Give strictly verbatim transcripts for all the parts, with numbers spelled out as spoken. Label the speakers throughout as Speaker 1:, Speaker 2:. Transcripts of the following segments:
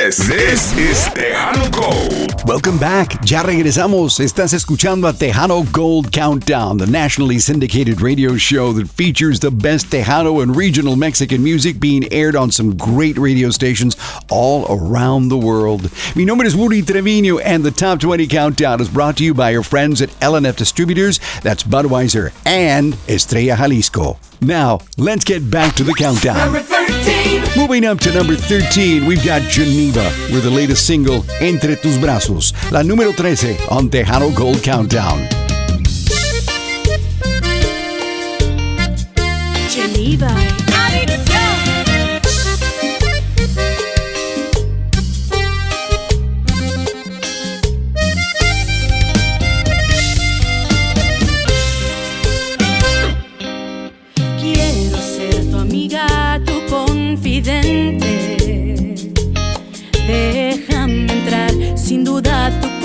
Speaker 1: This, this is Tejano Gold.
Speaker 2: Welcome back. Ya regresamos. Estás escuchando a Tejano Gold Countdown, the nationally syndicated radio show that features the best Tejano and regional Mexican music being aired on some great radio stations all around the world. Mi nombre es Woody Trevino, and the Top twenty Countdown is brought to you by your friends at L and F Distributors, that's Budweiser, and Estrella Jalisco. Now, let's get back to the countdown.
Speaker 3: Number thirteen.
Speaker 2: Moving up to number thirteen, we've got Geneva with the latest single, Entre Tus Brazos, la número trece on Tejano Gold Countdown.
Speaker 3: Geneva.
Speaker 4: Déjame entrar sin duda a tu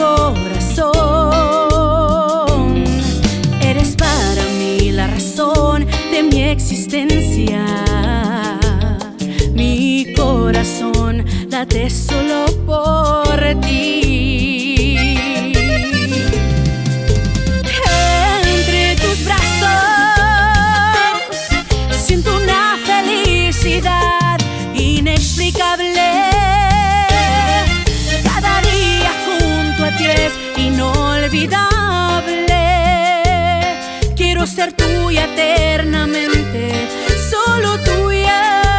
Speaker 4: corazón. Eres para mí la razón de mi existencia. Mi corazón late solo por ti. Entre tus brazos siento una felicidad inexplicable. Cada día junto a ti es inolvidable. Quiero ser tuya eternamente, solo tuya.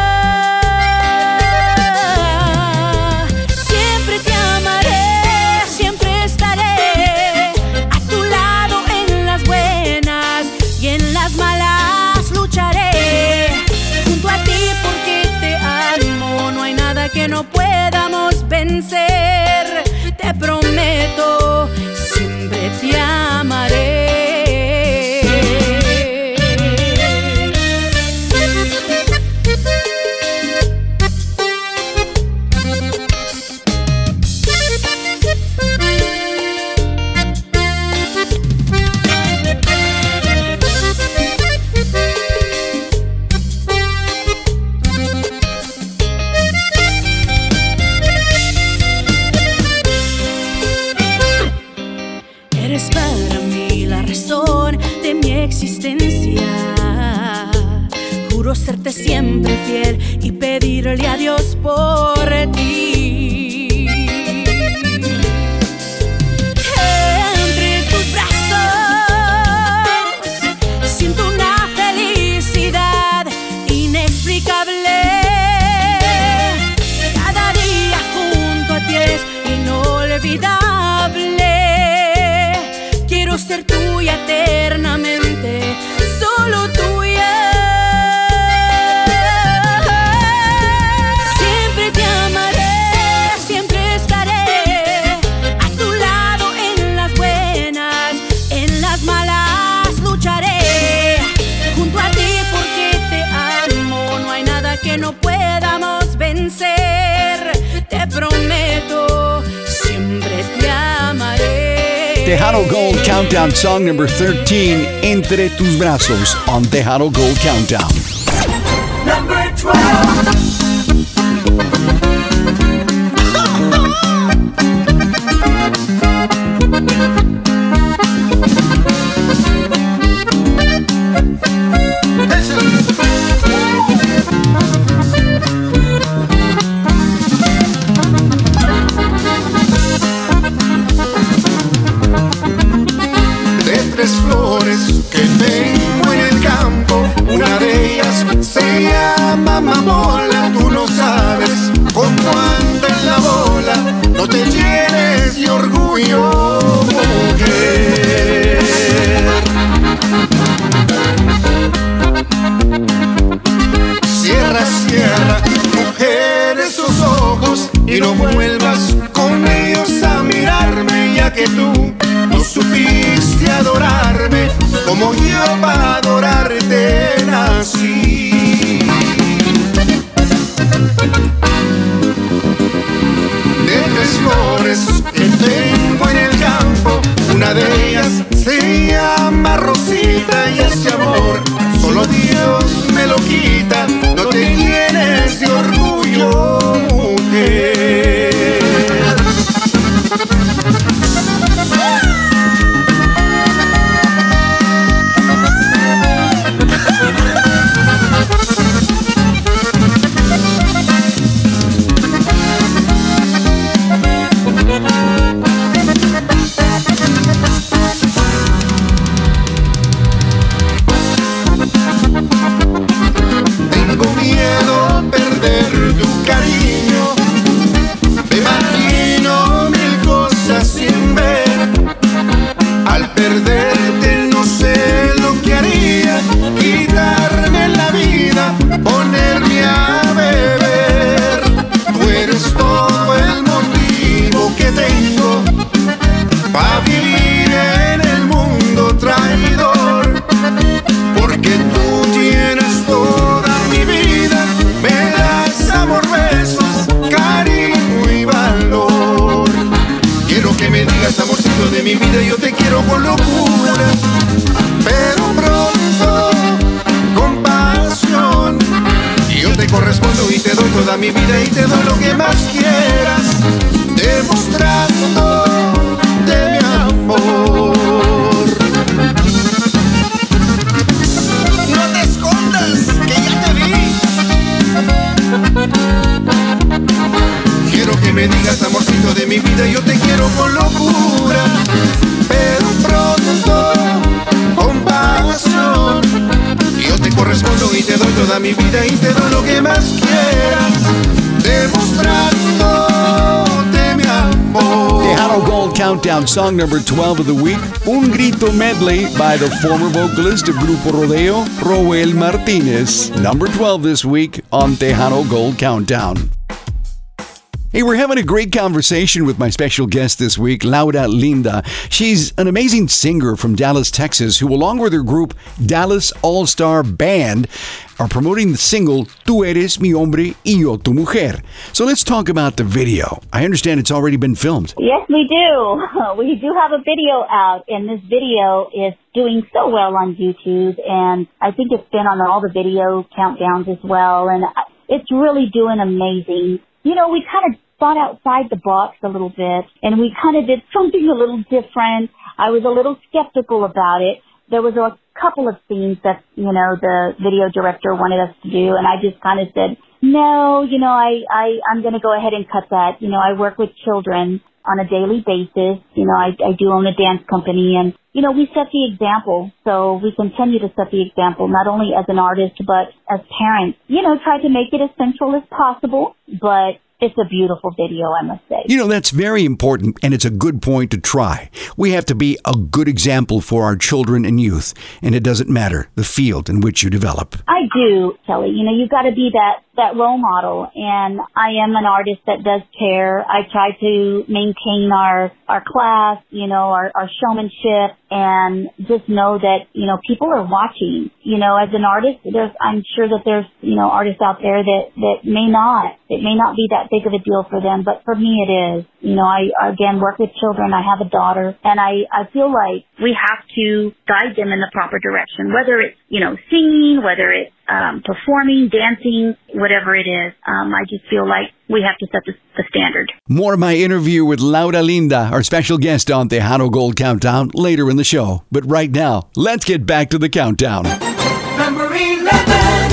Speaker 4: Siempre te amaré, siempre estaré a tu lado en las buenas y en las malas lucharé junto a ti porque te amo. No hay nada que no podamos vencer. Te prometo, siempre te amaré. Eres para mí la razón de mi existencia. Juro serte siempre fiel y pedirle a Dios por ti. Entre tus brazos siento una felicidad inexplicable. Cada día junto a ti es inolvidable. Quiero ser tuya eternamente, solo tuya. Siempre te amaré, siempre estaré a tu lado en las buenas, en las malas lucharé junto a ti porque te amo. No hay nada que no podamos vencer. Te prometo, siempre te amaré.
Speaker 2: Tejano Gold Countdown song number thirteen, Entre Tus Brazos on Tejano Gold Countdown.
Speaker 3: Number twelve.
Speaker 5: Flores que tengo en el campo, una de ellas se llama amapola. Tú no sabes cómo anda en la bola, no te llenes de orgullo, mujer. Cierra, cierra, mujer, esos ojos y no vuelvas con ellos a mirarme, ya que tú no supiste adorarme como yo para adorarte nací. De tres flores que tengo en el campo, una de ellas se llama Rosita y ese amor solo Dios me lo quita. No te llenes de orgullo, mujer. me digas amorcito de mi vida, yo te quiero con locura, pero pronto con pasión. Yo te correspondo y te doy toda mi vida y te doy lo que más quieras, demostrándote mi amor.
Speaker 2: Tejano Gold Countdown, song number twelve of the week. Un Grito medley by the former vocalist of Grupo Rodeo, Roel Martinez. Number twelve this week on Tejano Gold Countdown. Hey, we're having a great conversation with my special guest this week, Laura Linda. She's an amazing singer from Dallas, Texas, who, along with her group Dallas All-Star Band, are promoting the single Tú Eres Mi Hombre y Yo Tu Mujer. So let's talk about the video. I understand it's already been filmed.
Speaker 6: Yes, we do. We do have a video out, and this video is doing so well on YouTube, and I think it's been on all the video countdowns as well, and it's really doing amazing. You know, we kind of thought outside the box a little bit, and we kind of did something a little different. I was a little skeptical about it. There was a couple of scenes that, you know, the video director wanted us to do, and I just kind of said, no, you know, I, I, I'm going to go ahead and cut that. You know, I work with children on a daily basis. You know, I, I do own a dance company, and, you know, we set the example. So we continue to set the example, not only as an artist, but as parents. You know, try to make it as sensual as possible, but it's a beautiful video, I must say.
Speaker 2: You know, that's very important, and it's a good point to try. We have to be a good example for our children and youth, and it doesn't matter the field in which you develop.
Speaker 6: I do, Kelly. You know, you've got to be that, that role model, and I am an artist that does care. I try to maintain our, our class, you know, our, our showmanship, and just know that, you know, people are watching. You know, as an artist, there's, I'm sure that there's, you know, artists out there that, that may not, it may not be that big of a deal for them, but for me it is. You know, I, again, work with children. I have a daughter, and I, I feel like we have to guide them in the proper direction, whether it's, you know, singing, whether it's um, performing, dancing, whatever it is. Um, I just feel like we have to set the, the standard. More
Speaker 2: of my interview with Laura Linda, our special guest on Tejano Gold Countdown, later in the show. But right now, let's get back to the countdown.
Speaker 3: Number eleven.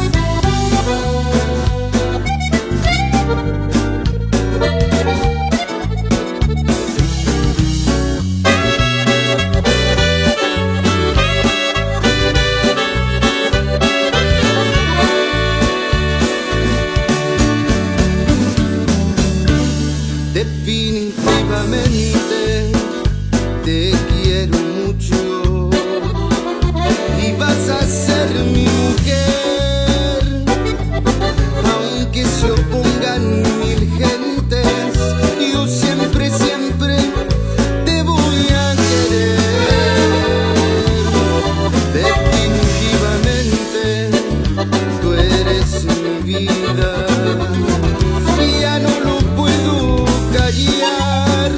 Speaker 5: Definitivamente te quiero mucho y vas a ser mi mujer, aunque se opongan mil gentes, yo siempre, siempre te voy a querer. Definitivamente tú eres mi vida, ya no lo puedo callar,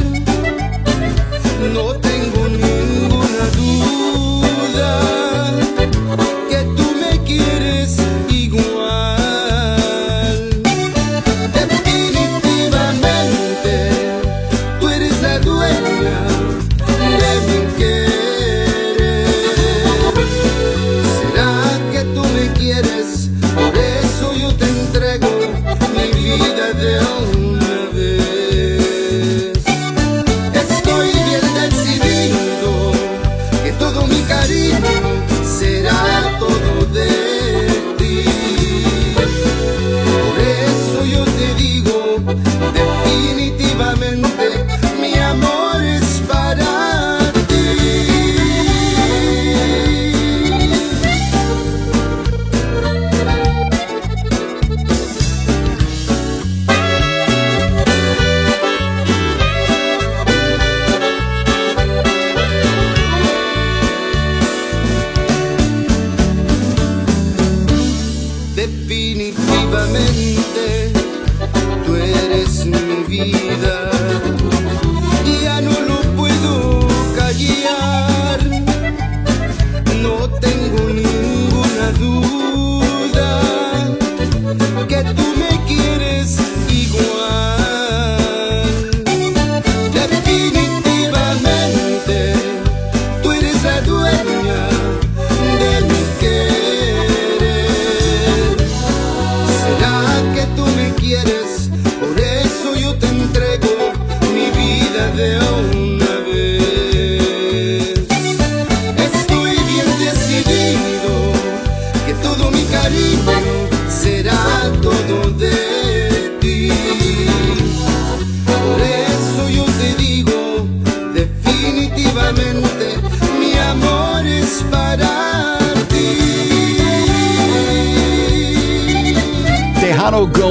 Speaker 5: no tengo ninguna duda que tú me quieres igual. Definitivamente tú eres la dueña de mi querer. ¿Será que tú me quieres? Por eso yo te entrego mi vida de una vez. Estoy bien decidido que todo mi cariño será todo de ti. Por eso yo te digo, definitivamente mi amor es para ti. Definitivamente tú eres mi vida, ya no lo puedo callar, no tengo ninguna duda que tú me quieres igual. Definitivamente tú eres la dueña de mi querer. ¿Será que tú me quieres? Por eso yo te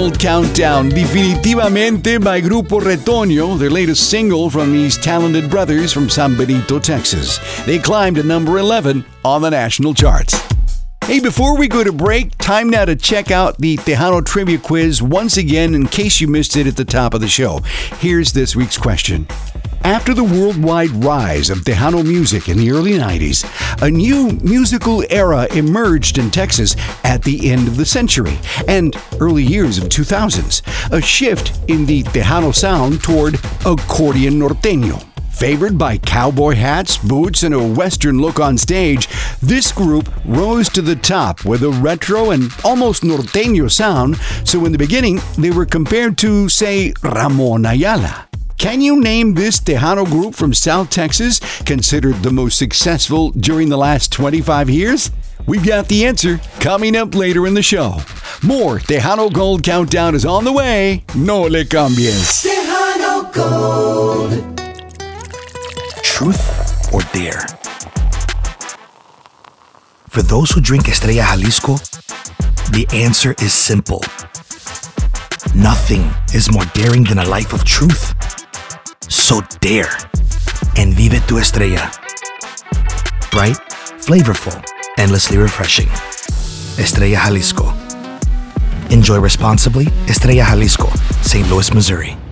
Speaker 2: Gold Countdown, definitivamente by Grupo Retoño, their latest single from these talented brothers from San Benito, Texas. They climbed to number eleven on the national charts. Hey, before we go to break, time now to check out the Tejano Trivia Quiz once again in case you missed it at the top of the show. Here's this week's question. After the worldwide rise of Tejano music in the early nineties, a new musical era emerged in Texas at the end of the century and early years of two thousands, a shift in the Tejano sound toward accordion norteño. Favored by cowboy hats, boots, and a Western look on stage, this group rose to the top with a retro and almost norteño sound, so in the beginning, they were compared to, say, Ramon Ayala. Can you name this Tejano group from South Texas, considered the most successful during the last twenty-five years? We've got the answer coming up later in the show. More Tejano Gold Countdown is on the way. No le cambies.
Speaker 3: Tejano Gold.
Speaker 7: Truth or dare? For those who drink Estrella Jalisco, the answer is simple. Nothing is more daring than a life of truth. So dare and vive tu estrella. Bright, flavorful, endlessly refreshing. Estrella Jalisco. Enjoy responsibly. Estrella Jalisco, Saint Louis, Missouri.